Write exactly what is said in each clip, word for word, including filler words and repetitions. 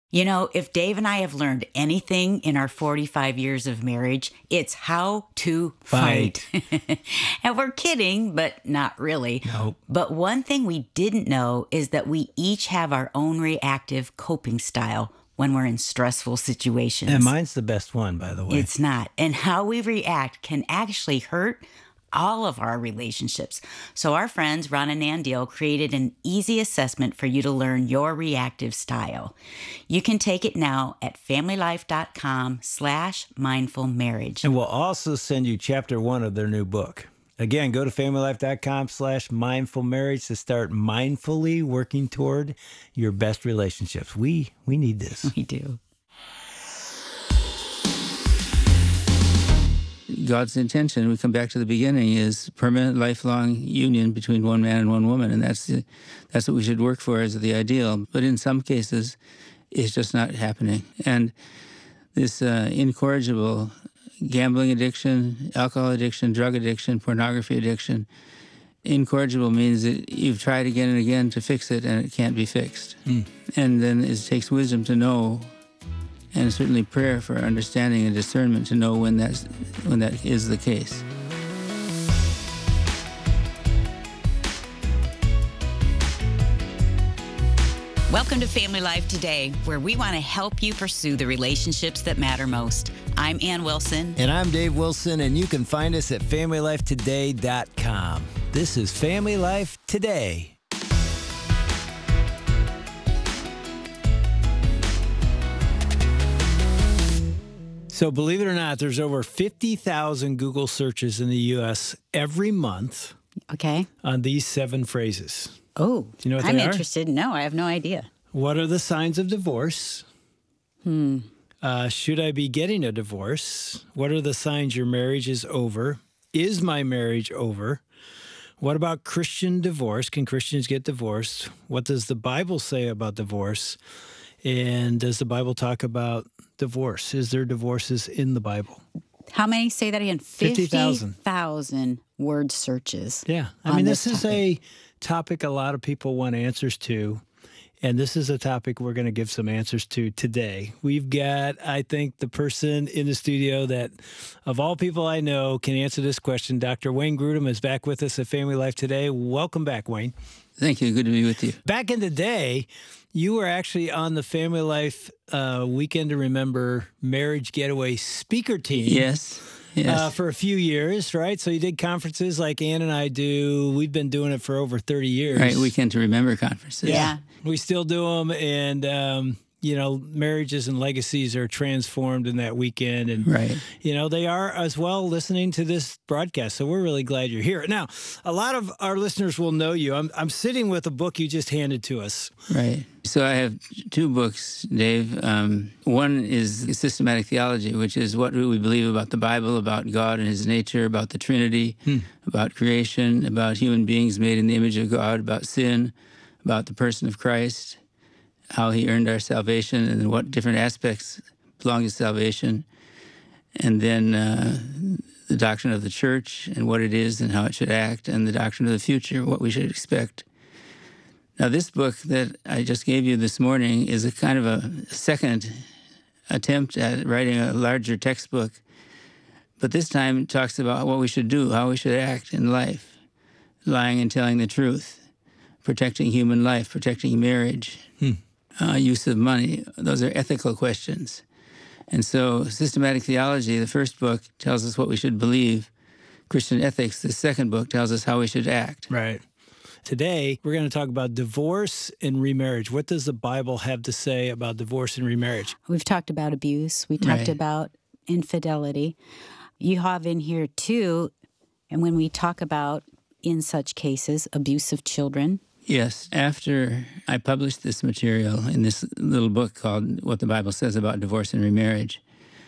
You know, if Dave and I have learned anything in our forty-five years of marriage, it's how to fight. Fight. And we're kidding, but not really. Nope. But one thing we didn't know is that we each have our own reactive coping style when we're in stressful situations. And mine's the best one, by the way. It's not. And how we react can actually hurt all of our relationships. So our friends, Ron and Nan Deal, created an easy assessment for you to learn your reactive style. You can take it now at familylife.com slash mindful marriage. And we'll also send you chapter one of their new book. Again, go to familylife.com slash mindful marriage to start mindfully working toward your best relationships. We we need this. We do. God's intention, we come back to the beginning, is permanent, lifelong union between one man and one woman, and that's the, that's what we should work for as the ideal. But in some cases, it's just not happening. And this uh, incorrigible gambling addiction, alcohol addiction, drug addiction, pornography addiction, incorrigible means that you've tried again and again to fix it, and it can't be fixed. Mm. And then it takes wisdom to know, and certainly prayer for understanding and discernment to know when that's when that is the case. Welcome to Family Life Today, where we want to help you pursue the relationships that matter most. I'm Ann Wilson. And I'm Dave Wilson, and you can find us at family life today dot com. This is Family Life Today. So believe it or not, there's over fifty thousand Google searches in the U S every month. Okay. On these seven phrases. Oh, do you know what I'm they are? interested. No, I have no idea. What are the signs of divorce? Hmm. Uh, should I be getting a divorce? What are the signs your marriage is over? Is my marriage over? What about Christian divorce? Can Christians get divorced? What does the Bible say about divorce? And does the Bible talk about divorce? Is there divorces in the Bible? How many? Say that again. fifty thousand. fifty thousand word searches. Yeah. I mean, this, this is a topic a lot of people want answers to. And this is a topic we're going to give some answers to today. We've got, I think, the person in the studio that, of all people I know, can answer this question. Doctor Wayne Grudem is back with us at Family Life Today. Welcome back, Wayne. Thank you. Good to be with you. Back in the day, you were actually on the Family Life uh, Weekend to Remember Marriage Getaway speaker team. Yes. Yes. Uh, for a few years, right? So you did conferences like Ann and I do. We've been doing it for over thirty years. Right, Weekend to Remember conferences. Yeah. Yeah. We still do them, and, um, you know, marriages and legacies are transformed in that weekend. And, right. you know, they are as well listening to this broadcast. So we're really glad you're here. Now, a lot of our listeners will know you. I'm, I'm sitting with a book you just handed to us. Right. So I have two books, Dave. Um, one is Systematic Theology, which is what do we believe about the Bible, about God and his nature, about the Trinity, hmm. about creation, about human beings made in the image of God, about sin, about the person of Christ, how he earned our salvation, and what different aspects belong to salvation. And then uh, the doctrine of the church and what it is and how it should act, and the doctrine of the future, what we should expect. Now, this book that I just gave you this morning is a kind of a second attempt at writing a larger textbook, but this time it talks about what we should do, how we should act in life, lying and telling the truth, protecting human life, protecting marriage, hmm. uh, use of money. Those are ethical questions. And so Systematic Theology, the first book, tells us what we should believe. Christian Ethics, the second book, tells us how we should act. Right. Today, we're going to talk about divorce and remarriage. What does the Bible have to say about divorce and remarriage? We've talked about abuse. We talked Right. about infidelity. You have in here, too, and when we talk about, in such cases, abuse of children. Yes. After I published this material in this little book called What the Bible Says About Divorce and Remarriage,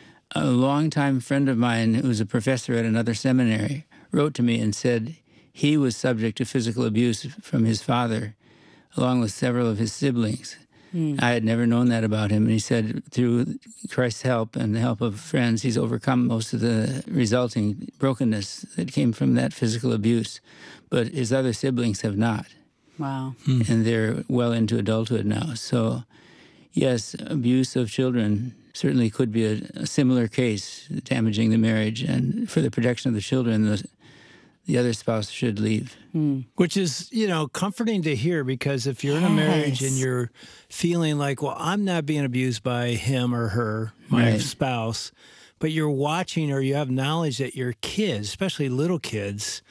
a longtime friend of mine who was a professor at another seminary wrote to me and said he was subject to physical abuse from his father, along with several of his siblings. Mm. I had never known that about him. And he said through Christ's help and the help of friends, he's overcome most of the resulting brokenness that came from that physical abuse. But his other siblings have not. Wow. Hmm. And they're well into adulthood now. So yes, abuse of children certainly could be a, a similar case, damaging the marriage. And for the protection of the children, the, the other spouse should leave. Mm. Which is, you know, comforting to hear, because if you're in a marriage and Yes. you're feeling like, well, I'm not being abused by him or her, my Right. spouse, but you're watching or you have knowledge that your kids, especially little kids,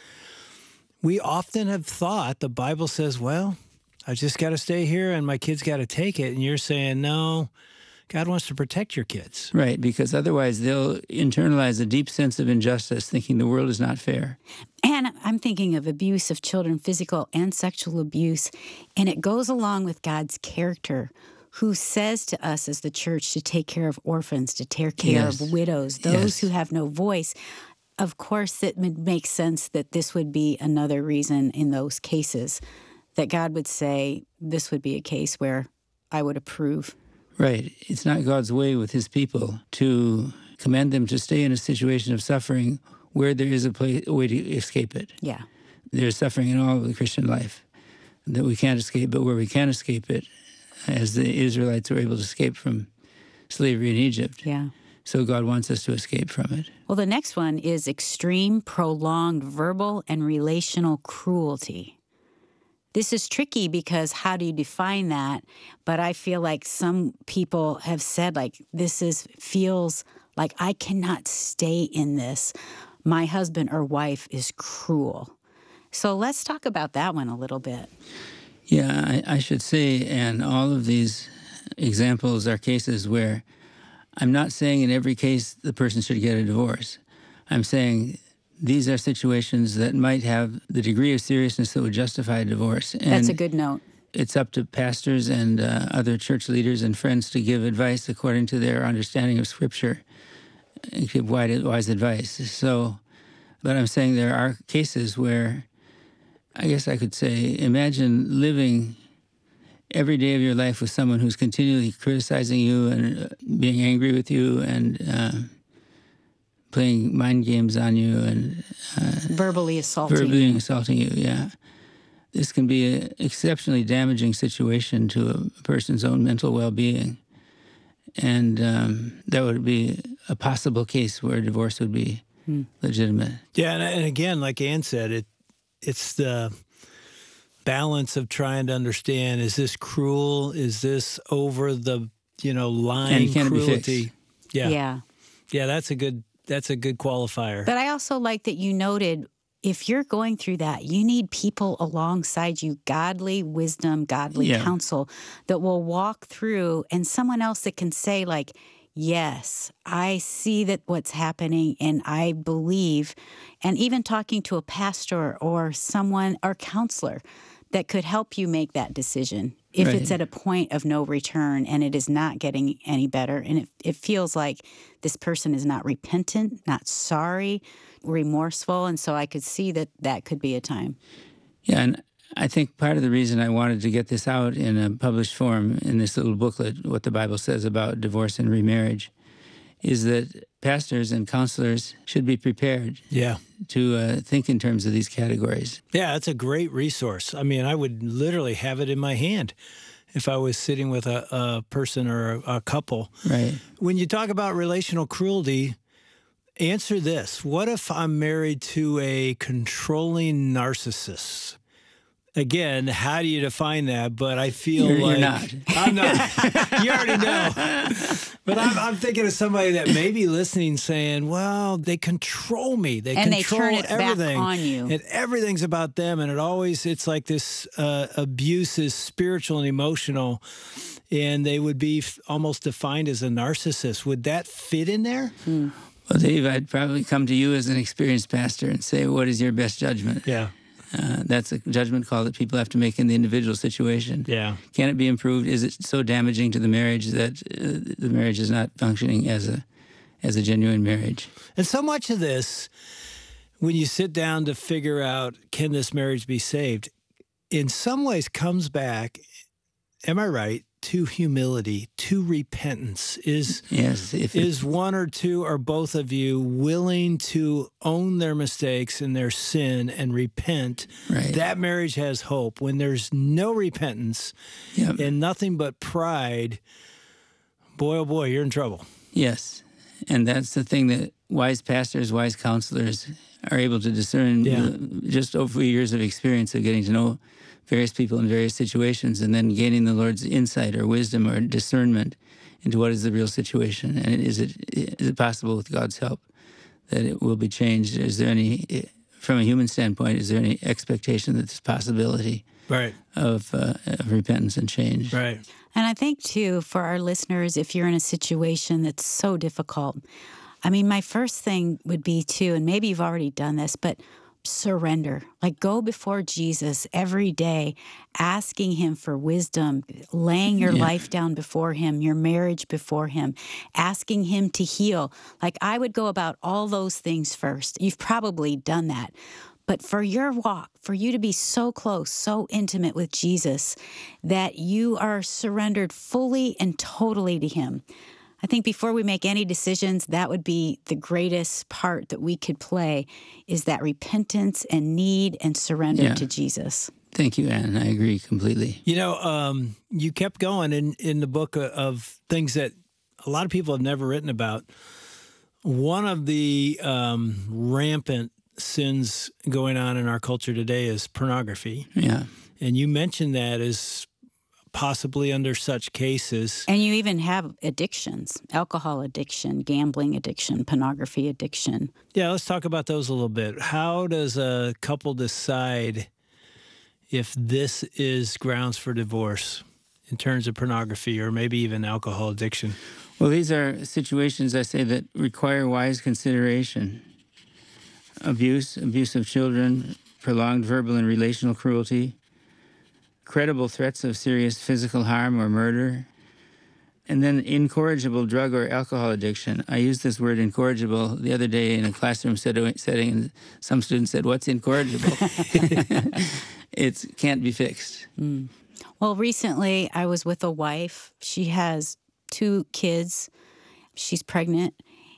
we often have thought the Bible says, well, I just got to stay here and my kids got to take it. And you're saying, no, God wants to protect your kids. Right, because otherwise they'll internalize a deep sense of injustice, thinking the world is not fair. And I'm thinking of abuse of children, physical and sexual abuse. And it goes along with God's character, who says to us as the church to take care of orphans, to take care Yes. of widows, those Yes. who have no voice. Of course, it would make sense that this would be another reason in those cases that God would say this would be a case where I would approve. Right. It's not God's way with his people to command them to stay in a situation of suffering where there is a, place, a way to escape it. Yeah. There's suffering in all of the Christian life that we can't escape, but where we can escape it, as the Israelites were able to escape from slavery in Egypt. Yeah. So God wants us to escape from it. Well, the next one is extreme, prolonged verbal and relational cruelty. This is tricky because how do you define that? But I feel like some people have said, like, this is feels like I cannot stay in this. My husband or wife is cruel. So let's talk about that one a little bit. Yeah, I, I should say, and all of these examples are cases where I'm not saying in every case the person should get a divorce. I'm saying these are situations that might have the degree of seriousness that would justify a divorce. And That's a good note. it's up to pastors and uh, other church leaders and friends to give advice according to their understanding of Scripture and give wise, wise advice. So, but I'm saying there are cases where, I guess I could say, imagine living every day of your life with someone who's continually criticizing you and uh, being angry with you and uh, playing mind games on you and uh, Verbally assaulting. verbally assaulting you, yeah. This can be an exceptionally damaging situation to a person's own mental well-being. And um, that would be a possible case where divorce would be hmm. legitimate. Yeah, and, and again, like Ann said, it it's the balance of trying to understand, is this cruel? Is this over the, you know, line and can cruelty? It be fixed? Yeah. Yeah. Yeah, that's a good that's a good qualifier. But I also like that you noted, if you're going through that, you need people alongside you, godly wisdom, godly yeah. counsel that will walk through, and someone else that can say, like, yes, I see that what's happening and I believe, and even talking to a pastor or someone or counselor that could help you make that decision if right. it's at a point of no return and it is not getting any better. And it, it feels like this person is not repentant, not sorry, remorseful. And so I could see that that could be a time. Yeah, and I think part of the reason I wanted to get this out in a published form in this little booklet, What the Bible Says About Divorce and Remarriage, is that pastors and counselors should be prepared yeah. to uh, think in terms of these categories. Yeah, that's a great resource. I mean, I would literally have it in my hand if I was sitting with a, a person or a, a couple. Right. When you talk about relational cruelty, answer this. What if I'm married to a controlling narcissist? Again, how do you define that? But I feel you're, like... You're not. I'm not. You already know. But I'm, I'm thinking of somebody that may be listening saying, well, they control me. They and control they turn it everything. back on you. And everything's about them. And it always, it's like this uh, abuse is spiritual and emotional. And they would be f- almost defined as a narcissist. Would that fit in there? Hmm. Well, Dave, I'd probably come to you as an experienced pastor and say, what is your best judgment? Yeah. Uh, that's a judgment call that people have to make in the individual situation. Yeah. Can it be improved? Is it so damaging to the marriage that uh, the marriage is not functioning as a as a genuine marriage? And so much of this, when you sit down to figure out, can this marriage be saved, in some ways comes back, am I right, to humility, to repentance. Is, yes, if it, is one or two or both of you willing to own their mistakes and their sin and repent? Right. That marriage has hope. When there's no repentance yep. and nothing but pride, boy, oh boy, you're in trouble. Yes. And that's the thing that wise pastors, wise counselors are able to discern Yeah. uh, just over years of experience of getting to know various people in various situations and then gaining the Lord's insight or wisdom or discernment into what is the real situation. And is it is it possible with God's help that it will be changed? Is there any, from a human standpoint, is there any expectation that there's possibility Right. of, uh, of repentance and change? Right. And I think, too, for our listeners, if you're in a situation that's so difficult, I mean, my first thing would be, too, and maybe you've already done this, but surrender. Like, go before Jesus every day, asking him for wisdom, laying your Yeah. life down before him, your marriage before him, asking him to heal. Like, I would go about all those things first. You've probably done that. But for your walk, for you to be so close, so intimate with Jesus, that you are surrendered fully and totally to him. I think before we make any decisions, that would be the greatest part that we could play, is that repentance and need and surrender Yeah. to Jesus. Thank you, Ann. I agree completely. You know, um, you kept going in, in the book of, of things that a lot of people have never written about. One of the um, rampant sins going on in our culture today is pornography. Yeah. And you mentioned that as possibly under such cases. And you even have addictions, alcohol addiction, gambling addiction, pornography addiction. Yeah, let's talk about those a little bit. How does a couple decide if this is grounds for divorce in terms of pornography or maybe even alcohol addiction? Well, these are situations, I say, that require wise consideration. Abuse, abuse of children, prolonged verbal and relational cruelty, credible threats of serious physical harm or murder, and then incorrigible drug or alcohol addiction. I used this word incorrigible the other day in a classroom setting, and some students said, "What's incorrigible?" It can't be fixed. Mm. Well, recently I was with a wife. She has two kids. She's pregnant.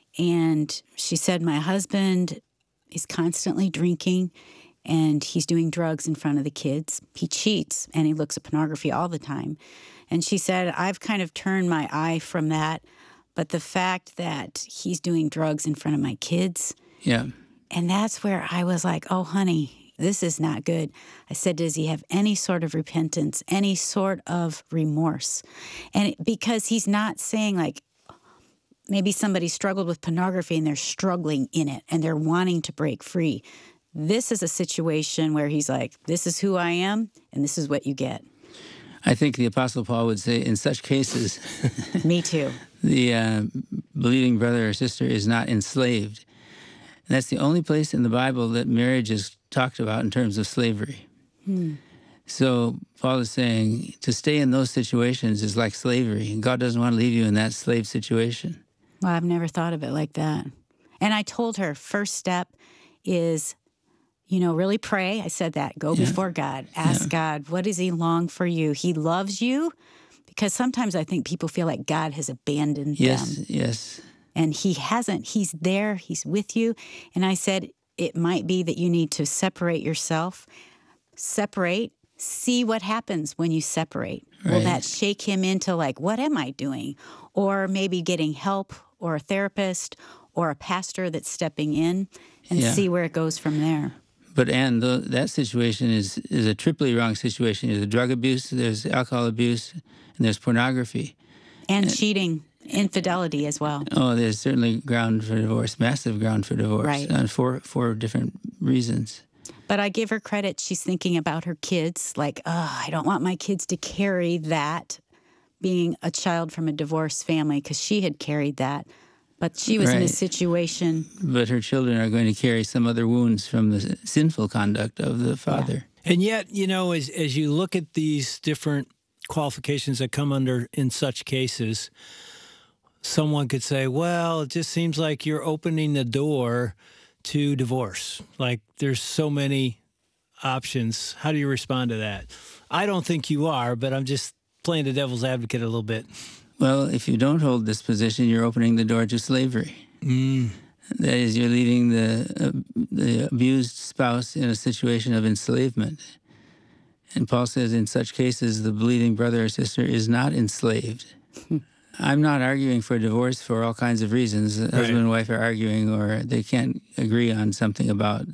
And she said, my husband is constantly drinking and he's doing drugs in front of the kids. He cheats and he looks at pornography all the time. And she said, I've kind of turned my eye from that. But the fact that he's doing drugs in front of my kids. Yeah. And that's where I was like, oh, honey, this is not good. I said, does he have any sort of repentance, any sort of remorse? And it, because he's not saying like, maybe somebody struggled with pornography and they're struggling in it and they're wanting to break free. This is a situation where he's like, this is who I am and this is what you get. I think the Apostle Paul would say, in such cases, Me too. the uh, believing brother or sister is not enslaved. And that's the only place in the Bible that marriage is talked about in terms of slavery. Hmm. So Paul is saying to stay in those situations is like slavery. God doesn't want to leave you in that slave situation. Well, I've never thought of it like that. And I told her, first step is, you know, really pray. I said that. Go Yeah. before God. Ask Yeah. God, what does he long for you? He loves you. Because sometimes I think people feel like God has abandoned Yes, them. yes. And he hasn't. He's there. He's with you. And I said, it might be that you need to separate yourself. Separate. See what happens when you separate. Will Right. that shake him into like, what am I doing? Or maybe getting help or a therapist or a pastor that's stepping in and Yeah. see where it goes from there. But Anne, the, that situation is, is a triply wrong situation. There's drug abuse, there's alcohol abuse, and there's pornography. And cheating, infidelity as well. Oh, there's certainly ground for divorce, massive ground for divorce, Right. uh, for, for different reasons. But I give her credit. She's thinking about her kids. Like, oh, I don't want my kids to carry that, being a child from a divorced family, because she had carried that. But she was in a Right. situation. But her children are going to carry some other wounds from the sinful conduct of the father. And yet, you know, as as you look at these different qualifications that come under in such cases, someone could say, well, it just seems like you're opening the door to divorce. Like there's so many options. How do you respond to that? I don't think you are, but I'm just playing the devil's advocate a little bit. Well, if you don't hold this position, you're opening the door to slavery. Mm. That is, you're leaving the uh, the abused spouse in a situation of enslavement. And Paul says, in such cases, the believing brother or sister is not enslaved. I'm not arguing for divorce for all kinds of reasons. Right. Husband and wife are arguing, or they can't agree on something about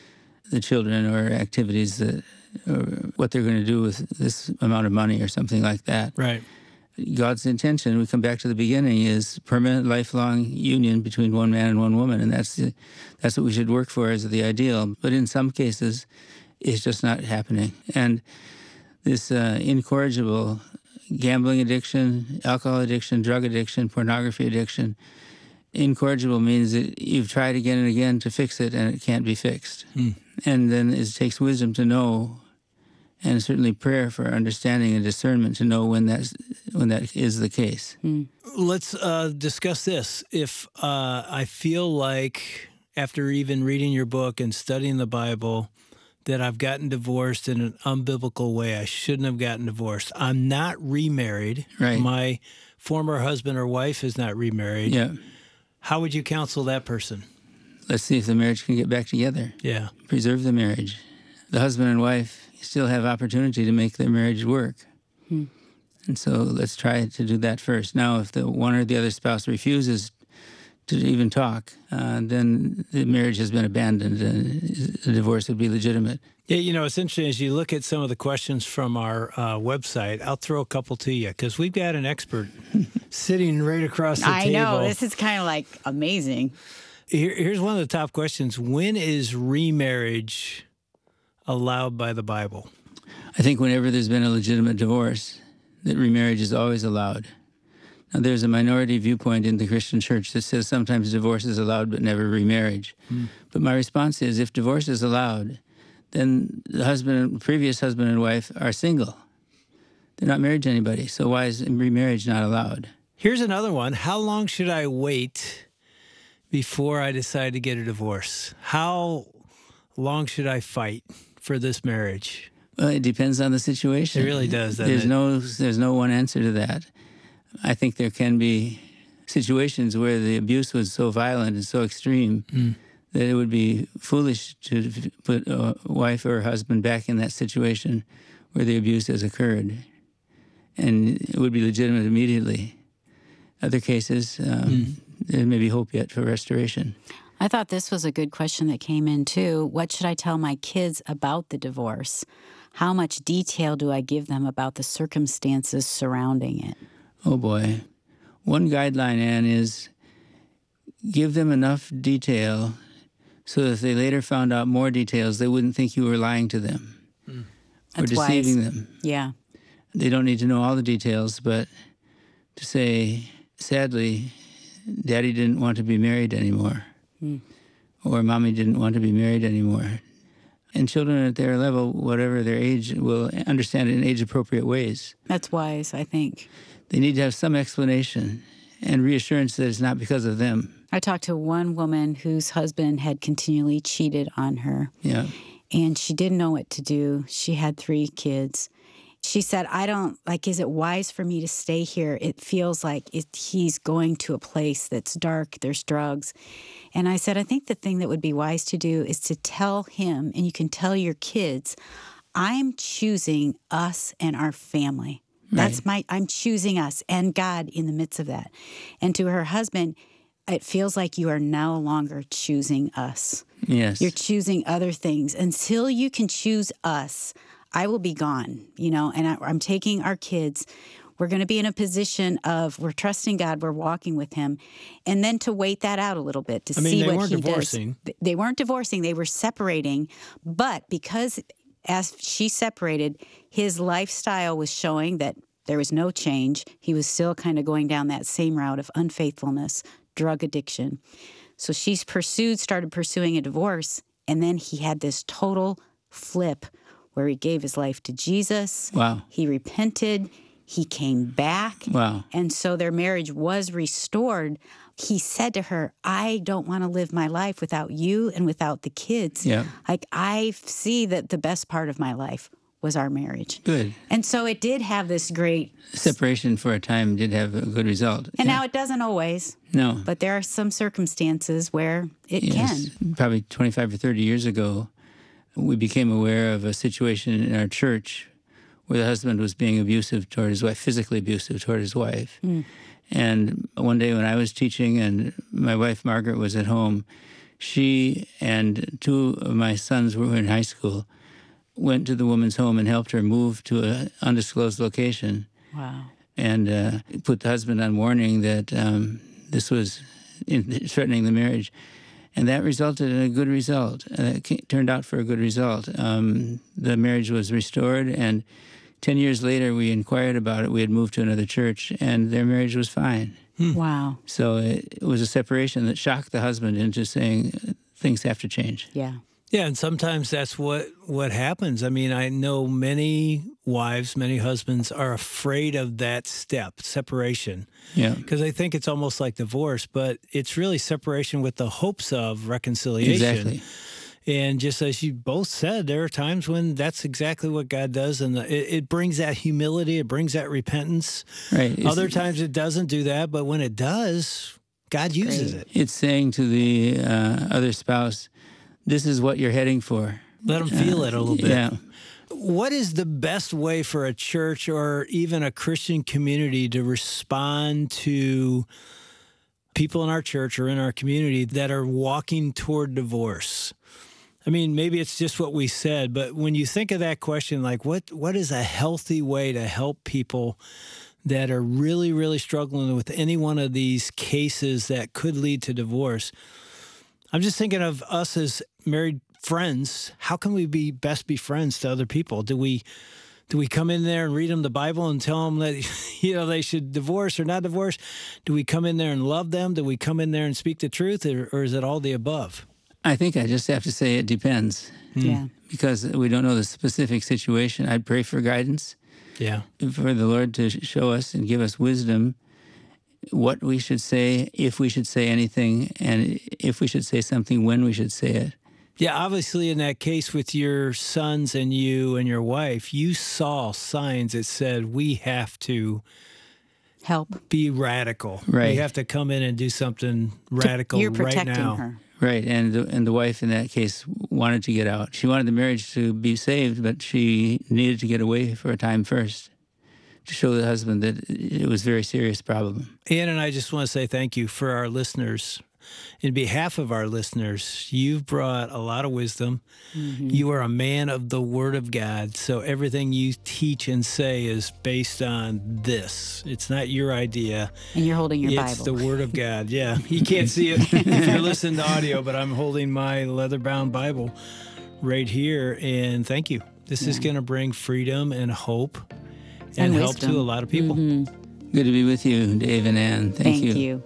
the children or activities that, or what they're going to do with this amount of money or something like that. Right. God's intention, we come back to the beginning, is permanent, lifelong union between one man and one woman, and that's the, that's what we should work for as the ideal. But in some cases, it's just not happening. And this uh, incorrigible gambling addiction, alcohol addiction, drug addiction, pornography addiction, incorrigible means that you've tried again and again to fix it, and it can't be fixed. Mm. And then it takes wisdom to know, and certainly prayer for understanding and discernment to know when that's when that is the case. Mm. Let's uh, discuss this. If uh, I feel like after even reading your book and studying the Bible that I've gotten divorced in an unbiblical way, I shouldn't have gotten divorced. I'm not remarried. Right. My former husband or wife is not remarried. Yeah. How would you counsel that person? Let's see if the marriage can get back together. Yeah. Preserve the marriage. The husband and wife still have opportunity to make their marriage work. Hmm. And so let's try to do that first. Now, if the one or the other spouse refuses to even talk, uh, then the marriage has been abandoned and the divorce would be legitimate. Yeah, you know, it's interesting as you look at some of the questions from our uh, website. I'll throw a couple to you because we've got an expert sitting right across the I table. I know. This is kind of like amazing. Here, here's one of the top questions. When is remarriage allowed by the Bible? I think whenever there's been a legitimate divorce, that remarriage is always allowed. Now, there's a minority viewpoint in the Christian church that says sometimes divorce is allowed but never remarriage. Hmm. But my response is, if divorce is allowed, then the husband, previous husband and wife are single. They're not married to anybody. So why is remarriage not allowed? Here's another one. How long should I wait before I decide to get a divorce? How long should I fight for this marriage? Well, it depends on the situation. It really does, doesn't there's it? no there's no one answer to that. I think there can be situations where the abuse was so violent and so extreme mm. that it would be foolish to put a wife or a husband back in that situation where the abuse has occurred, and it would be legitimate immediately. Other cases, um, mm. there may be hope yet for restoration. I thought this was a good question that came in, too. What should I tell my kids about the divorce? How much detail do I give them about the circumstances surrounding it? Oh, boy. One guideline, Ann, is give them enough detail so that if they later found out more details, they wouldn't think you were lying to them mm. or That's deceiving wise. them. Yeah. They don't need to know all the details, but to say, sadly, Daddy didn't want to be married anymore, mm. or Mommy didn't want to be married anymore. And children at their level, whatever their age, will understand it in age-appropriate ways. That's wise, I think. They need to have some explanation and reassurance that it's not because of them. I talked to one woman whose husband had continually cheated on her. Yeah. And she didn't know what to do. She had three kids. She said, I don't, like, is it wise for me to stay here? It feels like it, he's going to a place that's dark, there's drugs. And I said, I think the thing that would be wise to do is to tell him, and you can tell your kids, I'm choosing us and our family. That's right. my, I'm choosing us and God in the midst of that. And to her husband, it feels like you are no longer choosing us. Yes. You're choosing other things. Until you can choose us, I will be gone, you know, and I, I'm taking our kids. We're going to be in a position of we're trusting God, we're walking with him, and then to wait that out a little bit to I mean, see they what weren't he divorcing. does. They weren't divorcing, they were separating, but because as she separated, his lifestyle was showing that there was no change. He was still kind of going down that same route of unfaithfulness, drug addiction. So she's pursued, started pursuing a divorce, and then he had this total flip where he gave his life to Jesus. Wow. He repented. He came back. Wow. And so their marriage was restored. He said to her, I don't want to live my life without you and without the kids. Yeah. Like, I see that the best part of my life was our marriage. Good. And so it did have this great... Separation for a time did have a good result. And yeah. now it doesn't always. No. But there are some circumstances where it yes. can. Probably twenty-five or thirty years ago, we became aware of a situation in our church where the husband was being abusive toward his wife, physically abusive toward his wife. Mm. And one day when I was teaching and my wife Margaret was at home, she and two of my sons who were in high school went to the woman's home and helped her move to an undisclosed location. Wow. And uh, put the husband on warning that um, this was in, threatening the marriage. And that resulted in a good result. Uh, it turned out for a good result. Um, the marriage was restored, and ten years later we inquired about it. We had moved to another church, and their marriage was fine. Hmm. Wow. So it, it was a separation that shocked the husband into saying things have to change. Yeah. Yeah, and sometimes that's what, what happens. I mean, I know many wives, many husbands are afraid of that step, separation. Yeah. Because they think it's almost like divorce, but it's really separation with the hopes of reconciliation. Exactly. And just as you both said, there are times when that's exactly what God does, and it, it brings that humility, it brings that repentance. Right. It's, Other times it doesn't do that, but when it does, God uses Great. it. It's saying to the uh, other spouse, this is what you're heading for. Let them feel uh, it a little bit. Yeah. What is the best way for a church or even a Christian community to respond to people in our church or in our community that are walking toward divorce? I mean, maybe it's just what we said, but when you think of that question, like what what is a healthy way to help people that are really, really struggling with any one of these cases that could lead to divorce? I'm just thinking of us as married friends. How can we be best be friends to other people? Do we do we come in there and read them the Bible and tell them that, you know, they should divorce or not divorce? Do we come in there and love them? Do we come in there and speak the truth, or, or is it all the above? I think I just have to say it depends. Yeah. Because we don't know the specific situation. I'd pray for guidance. Yeah. For the Lord to show us and give us wisdom what we should say, if we should say anything, and if we should say something, when we should say it. Yeah, obviously in that case with your sons and you and your wife, you saw signs that said we have to Help. be radical. Right. We have to come in and do something radical You're right protecting now. her. Right, and the, and the wife in that case wanted to get out. She wanted the marriage to be saved, but she needed to get away for a time first to show the husband that it was a very serious problem. Ann and I just want to say thank you for our listeners. In behalf of our listeners, you've brought a lot of wisdom. Mm-hmm. You are a man of the Word of God, so everything you teach and say is based on this. It's not your idea. And you're holding your it's Bible. It's the Word of God, yeah. You can't see it if you're listening to audio, but I'm holding my leather-bound Bible right here, and thank you. This yeah. is going to bring freedom and hope and, and help to a lot of people. Mm-hmm. Good to be with you, Dave and Ann. Thank, Thank you. you.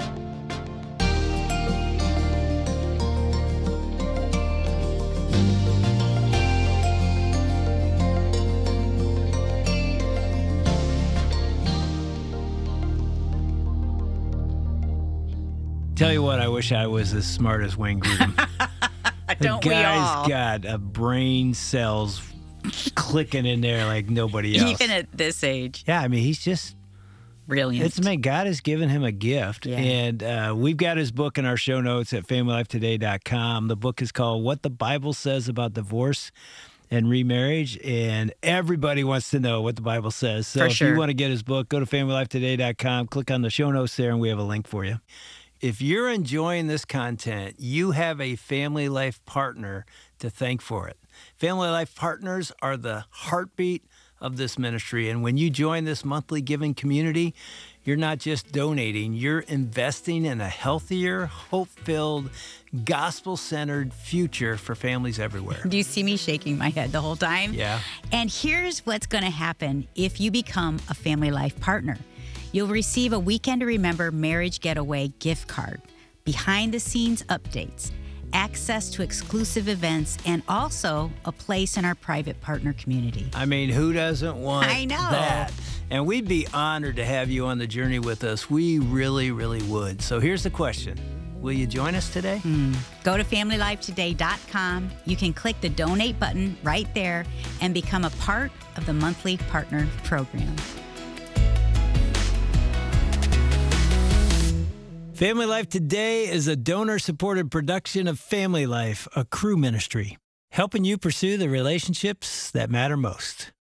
Tell you what, I wish I was as smart as Wayne Grudem. Don't the we guy's all? got a brain cells clicking in there like nobody else. Even at this age. Yeah, I mean, he's just brilliant. It's man, God has given him a gift. Yeah. And uh, we've got his book in our show notes at family life today dot com. The book is called What the Bible Says About Divorce and Remarriage, and everybody wants to know what the Bible says. So For if sure. you want to get his book, go to family life today dot com, click on the show notes there, and we have a link for you. If you're enjoying this content, you have a Family Life partner to thank for it. Family Life partners are the heartbeat of this ministry. And when you join this monthly giving community, you're not just donating, you're investing in a healthier, hope-filled, gospel-centered future for families everywhere. Do you see me shaking my head the whole time? Yeah. And here's what's going to happen if you become a Family Life partner. You'll receive a Weekend to Remember Marriage Getaway gift card, behind-the-scenes updates, access to exclusive events, and also a place in our private partner community. I mean, who doesn't want I know. that? And we'd be honored to have you on the journey with us. We really, really would. So here's the question. Will you join us today? Mm. Go to family life today dot com. You can click the donate button right there and become a part of the monthly partner program. Family Life Today is a donor-supported production of Family Life, a Cru ministry, helping you pursue the relationships that matter most.